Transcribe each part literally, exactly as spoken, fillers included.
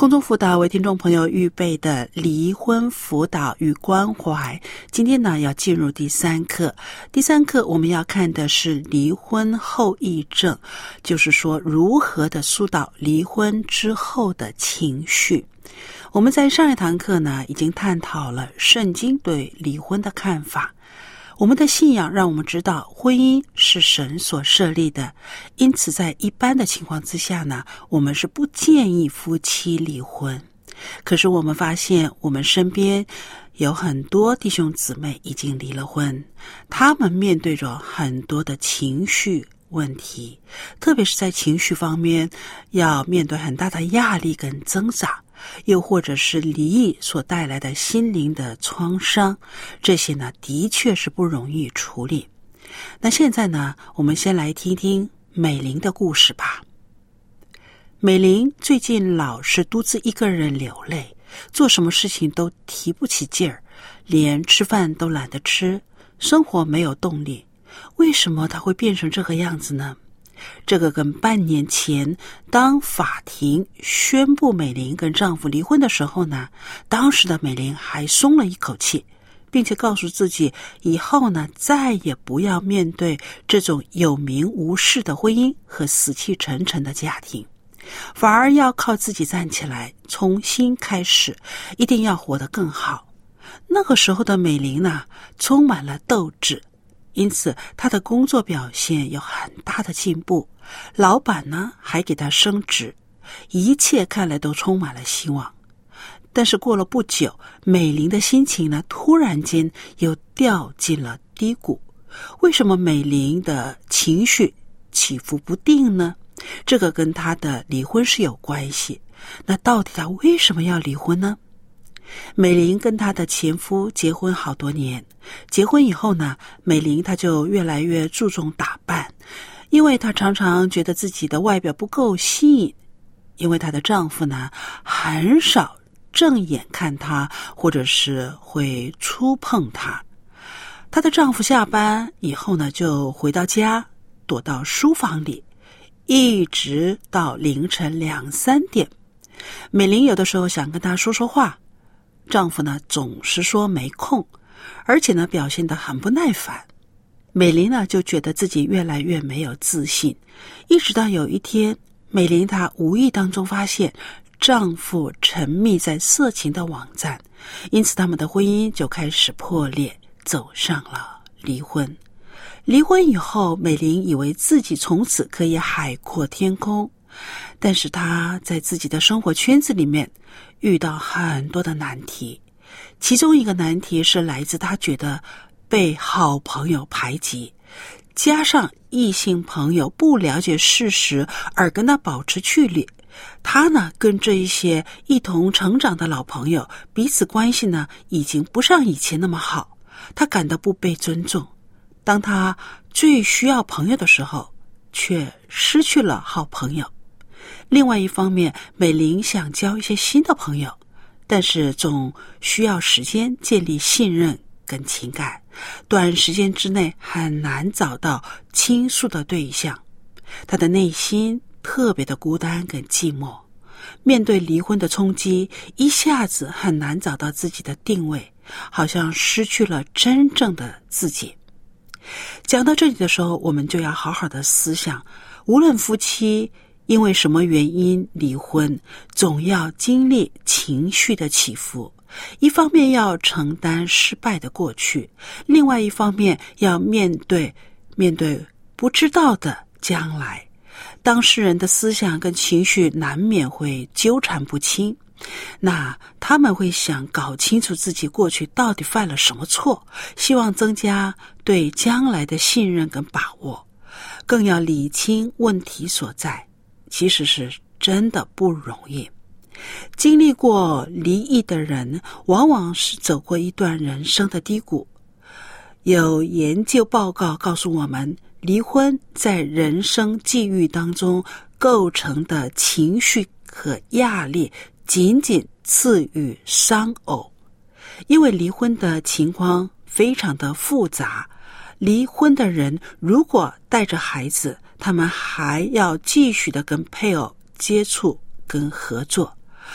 空中辅导为听众朋友预备的离婚辅导与关怀，今天呢要进入第三课。第三课我们要看的是离婚后遗症，就是说如何的疏导离婚之后的情绪。我们在上一堂课呢已经探讨了圣经对离婚的看法。我们的信仰让我们知道婚姻是神所设立的，因此在一般的情况之下呢，我们是不建议夫妻离婚。可是我们发现我们身边有很多弟兄姊妹已经离了婚，他们面对着很多的情绪问题，特别是在情绪方面要面对很大的压力跟挣扎，又或者是离异所带来的心灵的创伤，这些呢的确是不容易处理。那现在呢，我们先来听听美玲的故事吧。美玲最近老是独自一个人流泪，做什么事情都提不起劲儿，连吃饭都懒得吃，生活没有动力。为什么她会变成这个样子呢？这个跟半年前当法庭宣布美玲跟丈夫离婚的时候呢，当时的美玲还松了一口气，并且告诉自己以后呢再也不要面对这种有名无实的婚姻和死气沉沉的家庭，反而要靠自己站起来重新开始，一定要活得更好。那个时候的美玲呢充满了斗志，因此他的工作表现有很大的进步，老板呢还给他升职，一切看来都充满了希望。但是过了不久，美玲的心情呢突然间又掉进了低谷。为什么美玲的情绪起伏不定呢？这个跟她的离婚是有关系。那到底她为什么要离婚呢？美玲跟她的前夫结婚好多年，结婚以后呢，美玲她就越来越注重打扮，因为她常常觉得自己的外表不够吸引，因为她的丈夫呢很少正眼看她，或者是会触碰她。她的丈夫下班以后呢，就回到家躲到书房里，一直到凌晨两三点。美玲有的时候想跟他说说话，丈夫呢总是说没空，而且呢表现得很不耐烦。美玲呢就觉得自己越来越没有自信，一直到有一天，美玲她无意当中发现丈夫沉迷在色情的网站，因此他们的婚姻就开始破裂，走上了离婚。离婚以后，美玲以为自己从此可以海阔天空，但是她在自己的生活圈子里面遇到很多的难题，其中一个难题是来自她觉得被好朋友排挤，加上异性朋友不了解事实而跟她保持距离。她呢跟这一些一同成长的老朋友彼此关系呢已经不像以前那么好，她感到不被尊重。当她最需要朋友的时候，却失去了好朋友。另外一方面，美玲想交一些新的朋友，但是总需要时间建立信任跟情感，短时间之内很难找到倾诉的对象。她的内心特别的孤单跟寂寞，面对离婚的冲击，一下子很难找到自己的定位，好像失去了真正的自己。讲到这里的时候，我们就要好好的思想，无论夫妻因为什么原因离婚，总要经历情绪的起伏，一方面要承担失败的过去，另外一方面要面对面对不知道的将来。当事人的思想跟情绪难免会纠缠不清，那他们会想搞清楚自己过去到底犯了什么错，希望增加对将来的信任跟把握，更要理清问题所在，其实是真的不容易。经历过离异的人往往是走过一段人生的低谷。有研究报告告诉我们，离婚在人生际遇当中构成的情绪和压力仅仅次于丧偶。因为离婚的情况非常的复杂，离婚的人如果带着孩子，他们还要继续的跟配偶接触跟合作，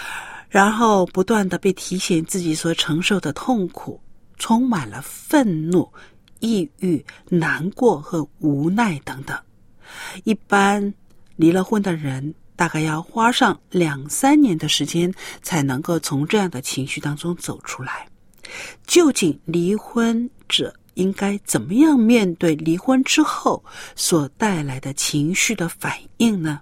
然后不断的被提醒自己所承受的痛苦，充满了愤怒、抑郁、难过和无奈等等。一般离了婚的人大概要花上两三年的时间才能够从这样的情绪当中走出来。究竟离婚者应该怎么样面对离婚之后所带来的情绪的反应呢？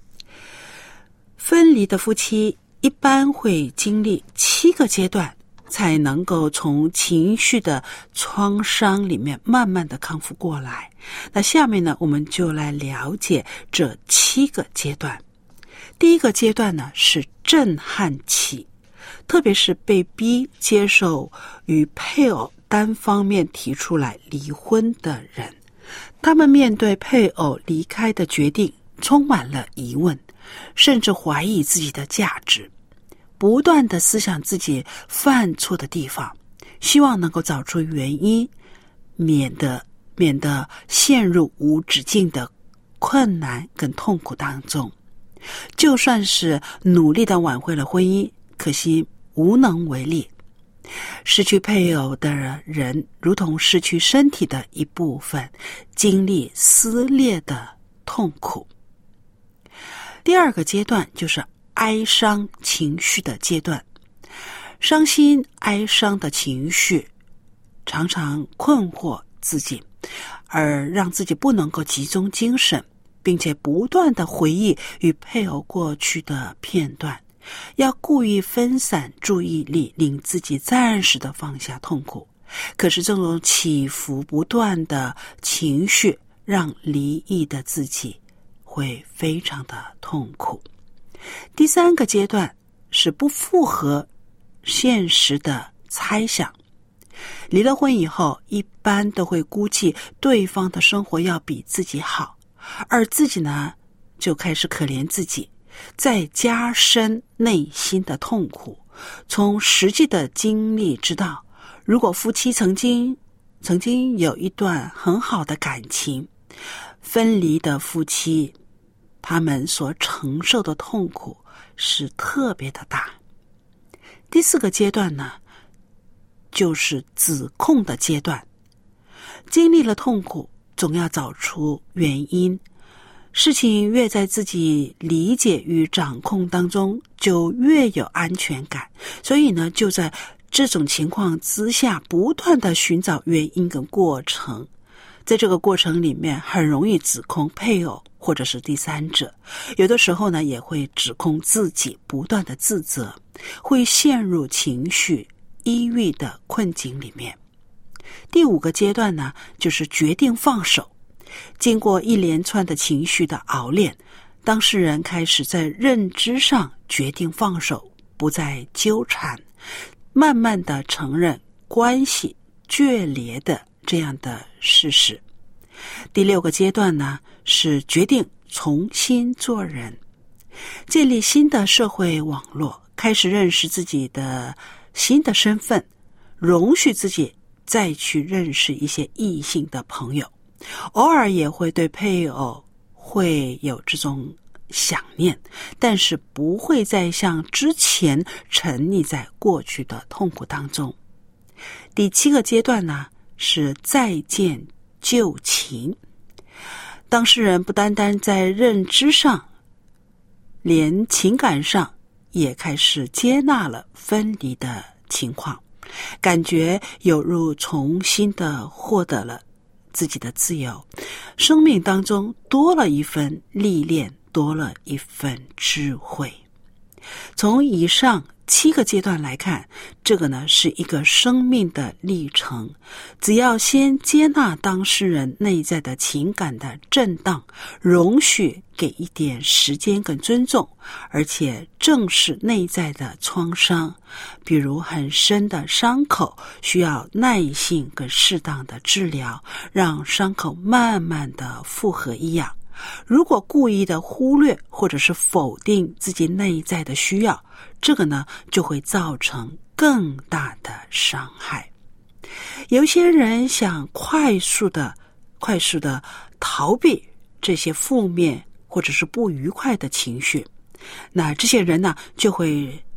分离的夫妻一般会经历七个阶段，才能够从情绪的创伤里面慢慢的康复过来。那下面呢，我们就来了解这七个阶段。第一个阶段呢是震撼期，特别是被逼接受与配偶单方面提出来离婚的人，他们面对配偶离开的决定充满了疑问，甚至怀疑自己的价值，不断的思想自己犯错的地方，希望能够找出原因，免得免得陷入无止境的困难跟痛苦当中。就算是努力的挽回了婚姻，可惜无能为力。失去配偶的人如同失去身体的一部分，经历撕裂的痛苦。第二个阶段就是哀伤情绪的阶段。伤心哀伤的情绪常常困惑自己，而让自己不能够集中精神，并且不断的回忆与配偶过去的片段，要故意分散注意力，令自己暂时的放下痛苦。可是这种起伏不断的情绪让离异的自己会非常的痛苦。第三个阶段是不符合现实的猜想。离了婚以后，一般都会估计对方的生活要比自己好，而自己呢就开始可怜自己，再加深内心的痛苦。从实际的经历知道，如果夫妻曾经曾经有一段很好的感情，分离的夫妻他们所承受的痛苦是特别的大。第四个阶段呢，就是指控的阶段。经历了痛苦，总要找出原因。事情越在自己理解与掌控当中，就越有安全感。所以呢，就在这种情况之下，不断的寻找原因跟过程。在这个过程里面，很容易指控配偶或者是第三者，有的时候呢，也会指控自己，不断的自责，会陷入情绪抑郁的困境里面。第五个阶段呢，就是决定放手。经过一连串的情绪的熬炼，当事人开始在认知上决定放手，不再纠缠，慢慢的承认关系决裂的这样的事实。第六个阶段呢，是决定重新做人，建立新的社会网络，开始认识自己的新的身份，容许自己再去认识一些异性的朋友，偶尔也会对配偶会有这种想念，但是不会再像之前沉溺在过去的痛苦当中。第七个阶段呢，是再见旧情。当事人不单单在认知上，连情感上也开始接纳了分离的情况，感觉有如重新的获得了自己的自由，生命当中多了一份历练，多了一份智慧。从以上七个阶段来看，这个呢是一个生命的历程。只要先接纳当事人内在的情感的震荡，容许给一点时间跟尊重，而且正视内在的创伤，比如很深的伤口，需要耐性跟适当的治疗，让伤口慢慢的复合一样。如果故意的忽略或者是否定自己内在的需要，这个呢就会造成更大的伤害。有些人想快速的快速的逃避这些负面或者是不愉快的情绪，那这些人呢就会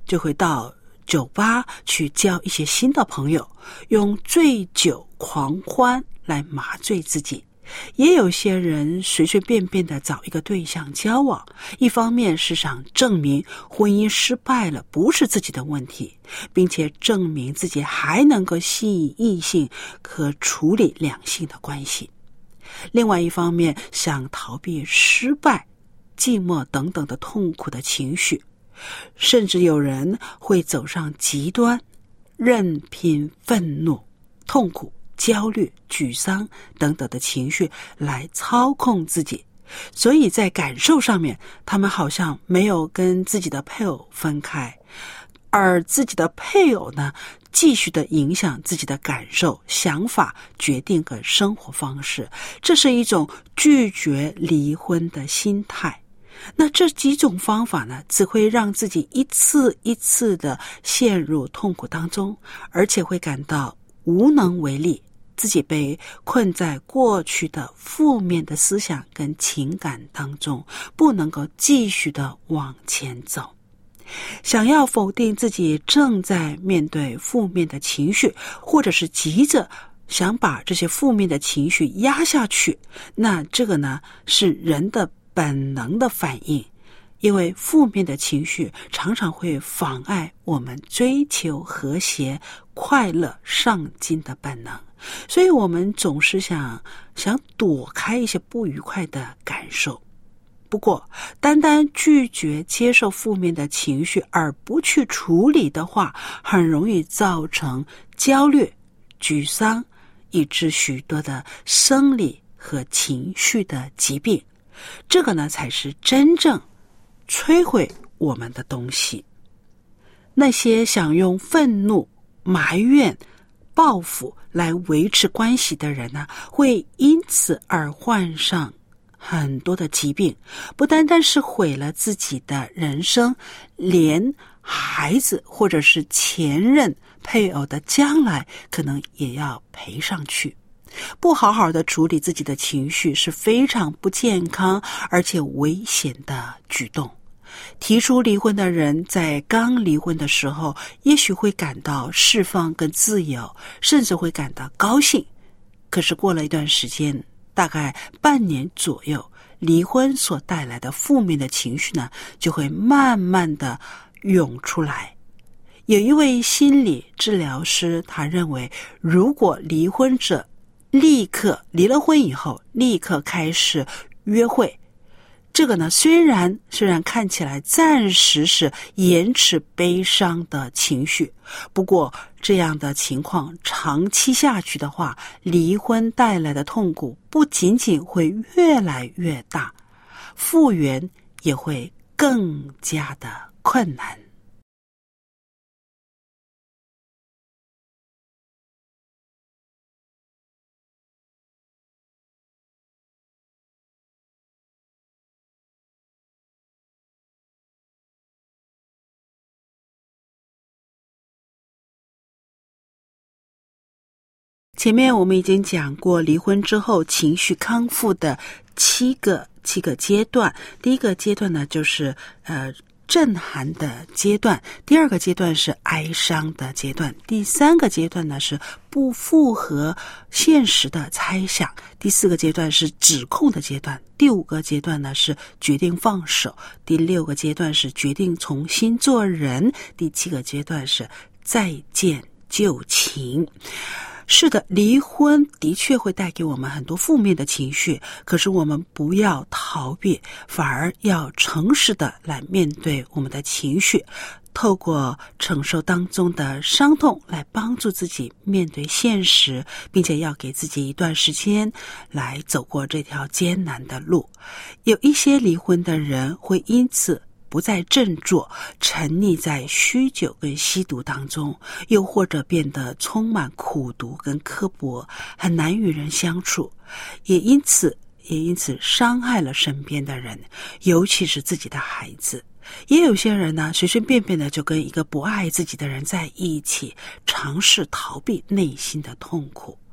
就会到酒吧去交一些新的朋友，用醉酒狂欢来麻醉自己。也有些人随随便便的找一个对象交往，一方面是想证明婚姻失败了不是自己的问题，并且证明自己还能够吸引异性和处理两性的关系。另外一方面想逃避失败、寂寞等等的痛苦的情绪，甚至有人会走上极端，任凭愤怒、痛苦、焦虑、沮丧等等的情绪来操控自己。所以在感受上面，他们好像没有跟自己的配偶分开，而自己的配偶呢，继续的影响自己的感受、想法、决定和生活方式。这是一种拒绝离婚的心态。那这几种方法呢，只会让自己一次一次的陷入痛苦当中，而且会感到无能为力，自己被困在过去的负面的思想跟情感当中，不能够继续的往前走。想要否定自己正在面对负面的情绪，或者是急着想把这些负面的情绪压下去，那这个呢是人的本能的反应，因为负面的情绪常常会妨碍我们追求和谐、快乐、上进的本能，所以我们总是想想躲开一些不愉快的感受。不过，单单拒绝接受负面的情绪而不去处理的话，很容易造成焦虑、沮丧，以致许多的生理和情绪的疾病。这个呢，才是真正摧毁我们的东西。那些想用愤怒、埋怨、报复来维持关系的人呢，会因此而患上很多的疾病，不单单是毁了自己的人生，连孩子或者是前任配偶的将来可能也要赔上去。不好好的处理自己的情绪是非常不健康而且危险的举动。提出离婚的人在刚离婚的时候，也许会感到释放跟自由，甚至会感到高兴。可是过了一段时间，大概半年左右，离婚所带来的负面的情绪呢，就会慢慢的涌出来。有一位心理治疗师，他认为，如果离婚者立刻离了婚以后，立刻开始约会，这个呢，虽然虽然看起来暂时是延迟悲伤的情绪，不过这样的情况长期下去的话，离婚带来的痛苦不仅仅会越来越大，复原也会更加的困难。前面我们已经讲过离婚之后情绪康复的七个七个阶段。第一个阶段呢，就是呃震撼的阶段；第二个阶段是哀伤的阶段；第三个阶段呢是不符合现实的猜想；第四个阶段是指控的阶段；第五个阶段呢是决定放手；第六个阶段是决定重新做人；第七个阶段是再见旧情。是的，离婚的确会带给我们很多负面的情绪，可是我们不要逃避，反而要诚实的来面对我们的情绪，透过承受当中的伤痛来帮助自己面对现实，并且要给自己一段时间来走过这条艰难的路。有一些离婚的人会因此不再振作，沉溺在酗酒跟吸毒当中，又或者变得充满苦毒跟刻薄，很难与人相处，也因此也因此伤害了身边的人，尤其是自己的孩子。也有些人呢，随随便便的就跟一个不爱自己的人在一起，尝试逃避内心的痛苦。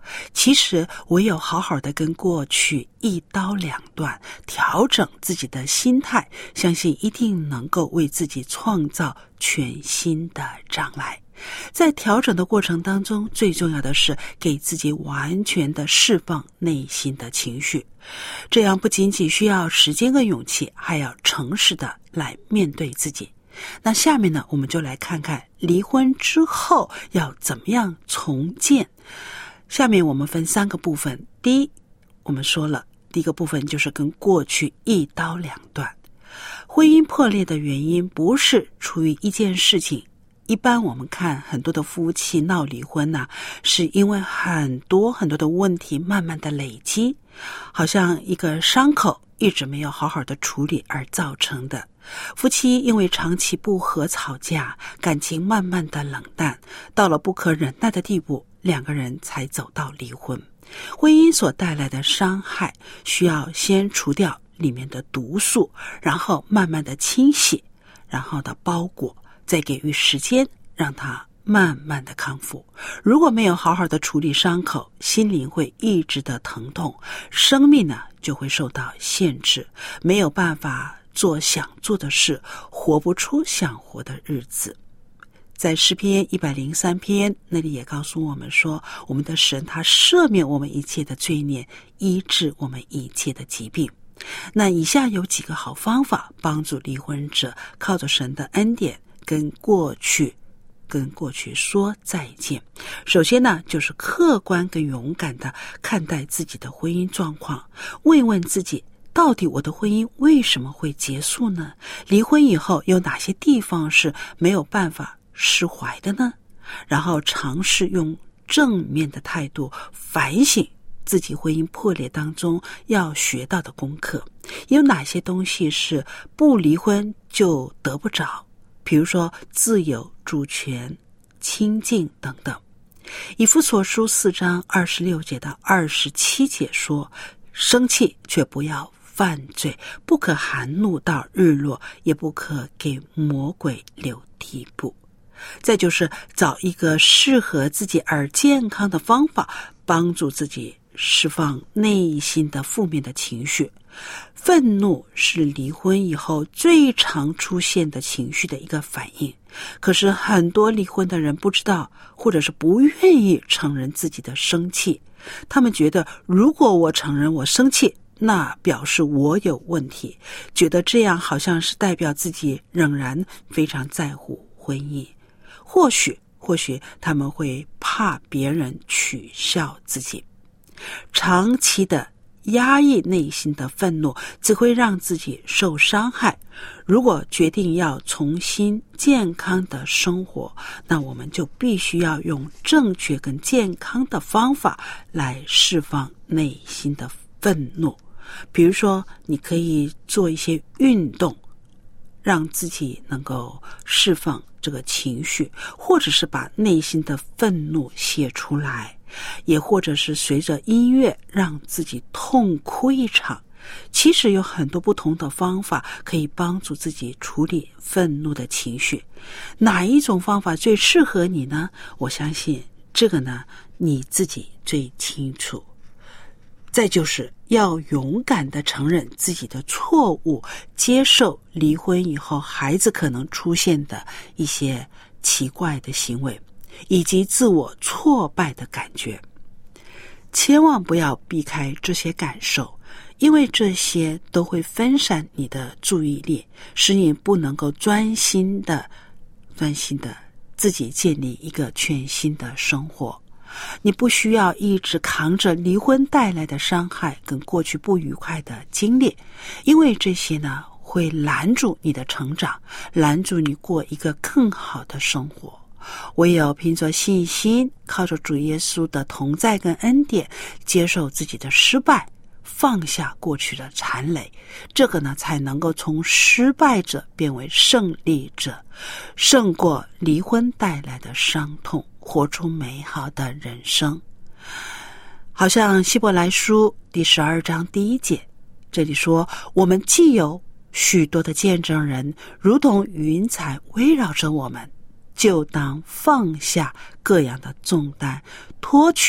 其实唯有好好的跟过去一刀两断，调整自己的心态，相信一定能够为自己创造全新的将来。在调整的过程当中，最重要的是给自己完全的释放内心的情绪，这样不仅仅需要时间和勇气，还要诚实的来面对自己。那下面呢，我们就来看看离婚之后要怎么样重建。下面我们分三个部分。第一，我们说了，第一个部分就是跟过去一刀两断。婚姻破裂的原因不是出于一件事情，一般我们看很多的夫妻闹离婚呢、啊，是因为很多很多的问题慢慢的累积，好像一个伤口一直没有好好的处理而造成的。夫妻因为长期不和吵架，感情慢慢的冷淡，到了不可忍耐的地步，两个人才走到离婚。婚姻所带来的伤害，需要先除掉里面的毒素，然后慢慢的清洗，然后的包裹，再给予时间，让它慢慢的康复。如果没有好好的处理伤口，心灵会一直的疼痛，生命呢就会受到限制，没有办法做想做的事，活不出想活的日子。在诗篇一百零三篇那里也告诉我们说，我们的神他赦免我们一切的罪孽，医治我们一切的疾病。那以下有几个好方法帮助离婚者靠着神的恩典跟过去跟过去说再见。首先呢，就是客观跟勇敢的看待自己的婚姻状况，问问自己，到底我的婚姻为什么会结束呢？离婚以后有哪些地方是没有办法释怀的呢？然后尝试用正面的态度反省自己婚姻破裂当中要学到的功课，有哪些东西是不离婚就得不着，比如说自由、主权、清净等等。以弗所书四章二十六节到二十七节说，生气却不要犯罪，不可含怒到日落，也不可给魔鬼留地步。再就是找一个适合自己而健康的方法，帮助自己释放内心的负面的情绪。愤怒是离婚以后最常出现的情绪的一个反应，可是很多离婚的人不知道，或者是不愿意承认自己的生气。他们觉得，如果我承认我生气，那表示我有问题，觉得这样好像是代表自己仍然非常在乎婚姻。或许或许他们会怕别人取笑自己。长期的压抑内心的愤怒只会让自己受伤害。如果决定要重新健康的生活，那我们就必须要用正确跟健康的方法来释放内心的愤怒。比如说，你可以做一些运动，让自己能够释放这个情绪，或者是把内心的愤怒写出来，也或者是随着音乐让自己痛哭一场。其实有很多不同的方法可以帮助自己处理愤怒的情绪，哪一种方法最适合你呢？我相信这个呢，你自己最清楚。再就是要勇敢地承认自己的错误，接受离婚以后孩子可能出现的一些奇怪的行为，以及自我挫败的感觉。千万不要避开这些感受，因为这些都会分散你的注意力，使你不能够专心的专心的自己建立一个全新的生活。你不需要一直扛着离婚带来的伤害跟过去不愉快的经历，因为这些呢会拦住你的成长，拦住你过一个更好的生活。唯有凭着信心，靠着主耶稣的同在跟恩典，接受自己的失败，放下过去的残累，这个呢才能够从失败者变为胜利者，胜过离婚带来的伤痛，活出美好的人生。好像希伯来书第十二章第一节，这里说，我们既有许多的见证人，如同云彩围绕着我们，就当放下各样的重担，脱去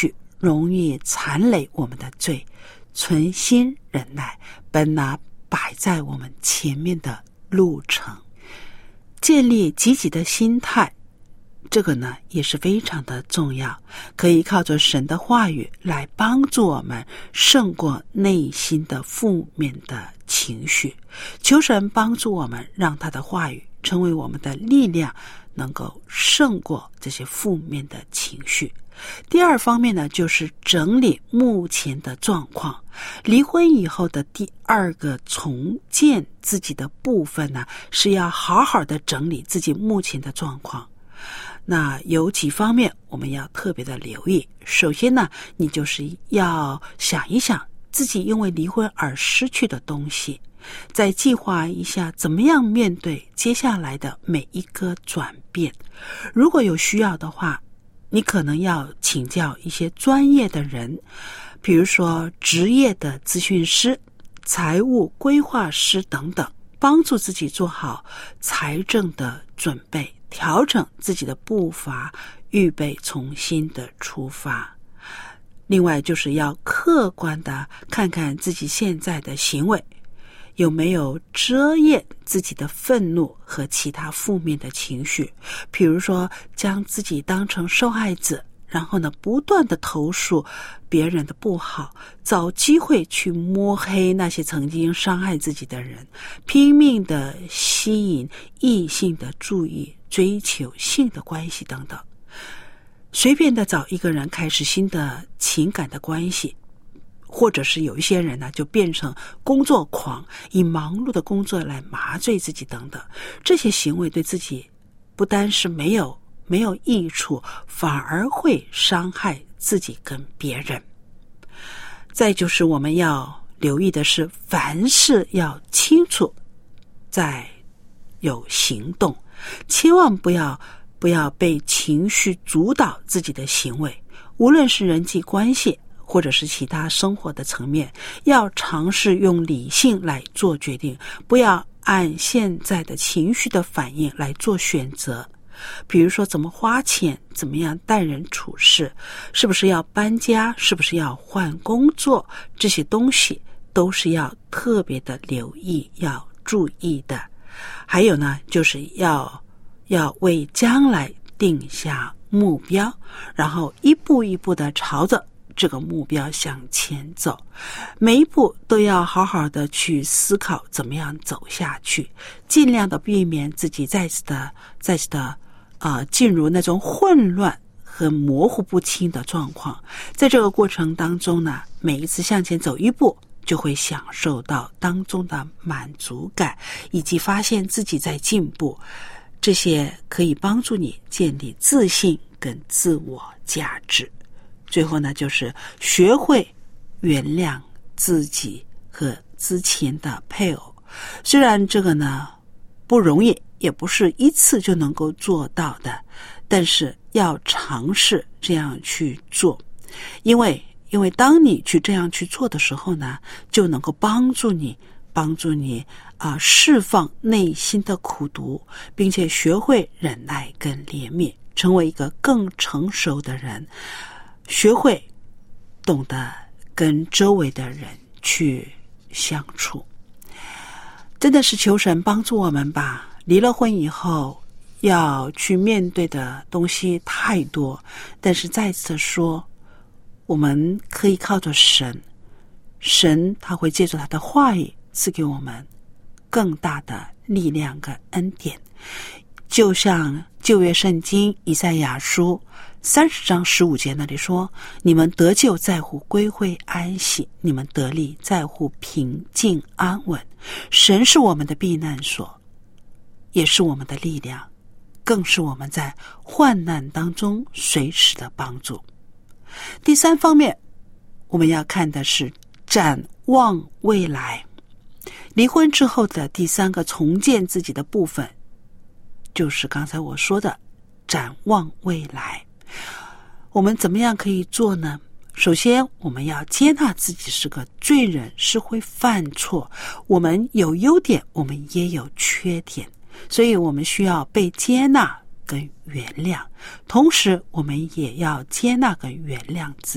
容易残累我们的罪，存心忍耐，本拿摆在我们前面的路程。建立积极的心态，这个呢也是非常的重要，可以靠着神的话语来帮助我们胜过内心的负面的情绪。求神帮助我们，让他的话语成为我们的力量，能够胜过这些负面的情绪。第二方面呢，就是整理目前的状况。离婚以后的第二个重建自己的部分呢，是要好好的整理自己目前的状况。那有几方面我们要特别的留意。首先呢，你就是要想一想自己因为离婚而失去的东西，再计划一下怎么样面对接下来的每一个转变。如果有需要的话，你可能要请教一些专业的人，比如说职业的咨询师、财务规划师等等，帮助自己做好财政的准备，调整自己的步伐，预备重新的出发。另外就是要客观的看看自己现在的行为有没有遮掩自己的愤怒和其他负面的情绪，比如说将自己当成受害者，然后呢不断的投诉别人的不好，找机会去摸黑那些曾经伤害自己的人，拼命的吸引异性的注意，追求性的关系等等，随便的找一个人开始新的情感的关系。或者是有一些人呢，就变成工作狂，以忙碌的工作来麻醉自己等等。这些行为对自己不单是没有没有益处，反而会伤害自己跟别人。再就是我们要留意的是，凡事要清楚，再有行动，千万不要不要被情绪主导自己的行为，无论是人际关系或者是其他生活的层面，要尝试用理性来做决定，不要按现在的情绪的反应来做选择。比如说怎么花钱，怎么样待人处事，是不是要搬家，是不是要换工作，这些东西都是要特别的留意，要注意的。还有呢，就是要要为将来定下目标，然后一步一步的朝着这个目标向前走，每一步都要好好的去思考怎么样走下去，尽量的避免自己再次的再次的呃进入那种混乱和模糊不清的状况。在这个过程当中呢，每一次向前走一步，就会享受到当中的满足感，以及发现自己在进步，这些可以帮助你建立自信跟自我价值。最后呢，就是学会原谅自己和之前的配偶。虽然这个呢不容易，也不是一次就能够做到的，但是要尝试这样去做。因为因为当你去这样去做的时候呢，就能够帮助你帮助你啊、呃、释放内心的苦毒，并且学会忍耐跟怜悯，成为一个更成熟的人，学会懂得跟周围的人去相处。真的是求神帮助我们吧。离了婚以后要去面对的东西太多，但是再次说，我们可以靠着神，神他会借助他的话语赐给我们更大的力量跟恩典。就像旧约圣经以赛亚书三十章十五节那里说，你们得救在乎归回安息，你们得力在乎平静安稳。神是我们的避难所，也是我们的力量，更是我们在患难当中随时的帮助。第三方面我们要看的是展望未来。离婚之后的第三个重建自己的部分，就是刚才我说的展望未来。我们怎么样可以做呢？首先我们要接纳自己是个罪人，是会犯错，我们有优点，我们也有缺点，所以我们需要被接纳跟原谅，同时我们也要接纳跟原谅自己。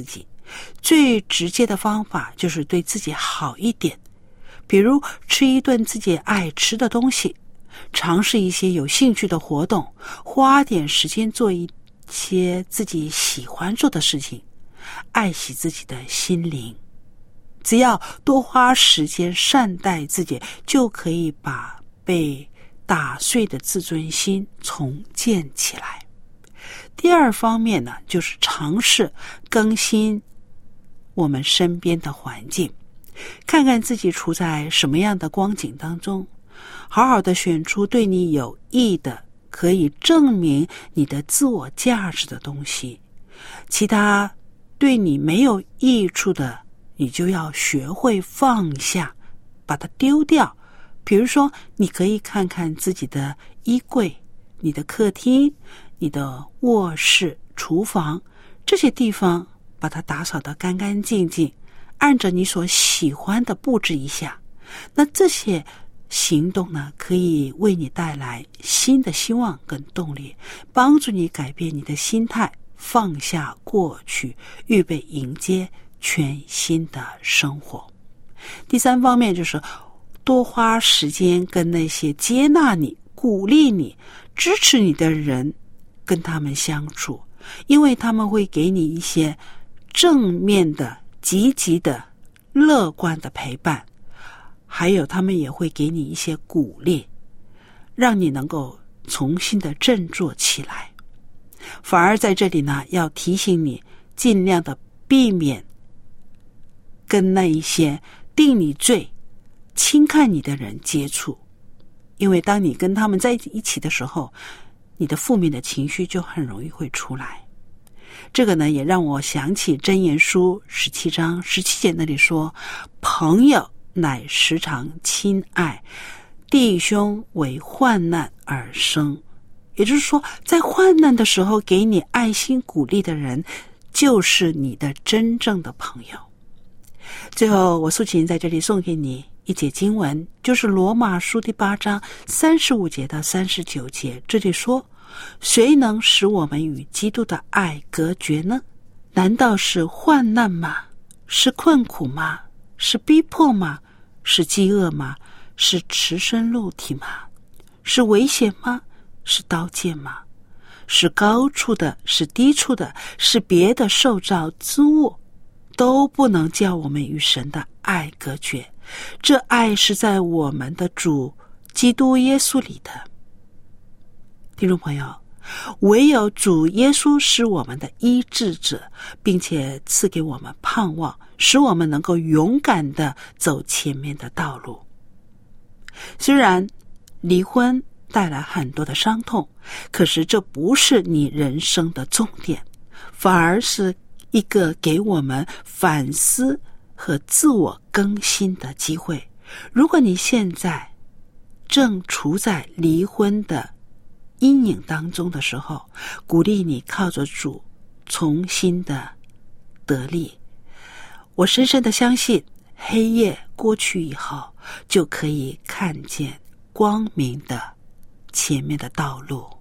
最直接的方法就是对自己好一点，比如吃一顿自己爱吃的东西，尝试一些有兴趣的活动，花点时间做一些自己喜欢做的事情，爱惜自己的心灵。只要多花时间善待自己，就可以把被打碎的自尊心重建起来。第二方面呢，就是尝试更新我们身边的环境，看看自己处在什么样的光景当中，好好的选出对你有益的，可以证明你的自我价值的东西。其他对你没有益处的，你就要学会放下，把它丢掉。比如说，你可以看看自己的衣柜、你的客厅、你的卧室、厨房，这些地方把它打扫得干干净净，按着你所喜欢的布置一下。那这些行动呢，可以为你带来新的希望跟动力，帮助你改变你的心态，放下过去，预备迎接全新的生活。第三方面就是多花时间跟那些接纳你、鼓励你、支持你的人跟他们相处，因为他们会给你一些正面的、积极的、乐观的陪伴，还有他们也会给你一些鼓励，让你能够重新的振作起来。反而在这里呢，要提醒你尽量的避免跟那一些定你罪、轻看你的人接触，因为当你跟他们在一起的时候，你的负面的情绪就很容易会出来。这个呢，也让我想起箴言书十七章十七节那里说，朋友乃时常亲爱，弟兄为患难而生。也就是说，在患难的时候给你爱心鼓励的人，就是你的真正的朋友。最后，我素琴在这里送给你一节经文，就是罗马书第八章三十五节到三十九节。这里说，谁能使我们与基督的爱隔绝呢？难道是患难吗？是困苦吗？是逼迫吗？是饥饿吗？是赤身露体吗？是危险吗？是刀剑吗？是高处的？是低处的？是别的受造之物？都不能叫我们与神的爱隔绝。这爱是在我们的主基督耶稣里的。听众朋友，唯有主耶稣是我们的医治者，并且赐给我们盼望，使我们能够勇敢地走前面的道路。虽然离婚带来很多的伤痛，可是这不是你人生的重点，反而是一个给我们反思和自我更新的机会。如果你现在正处在离婚的阴影当中的时候，鼓励你靠着主重新的得力。我深深的相信，黑夜过去以后，就可以看见光明的前面的道路。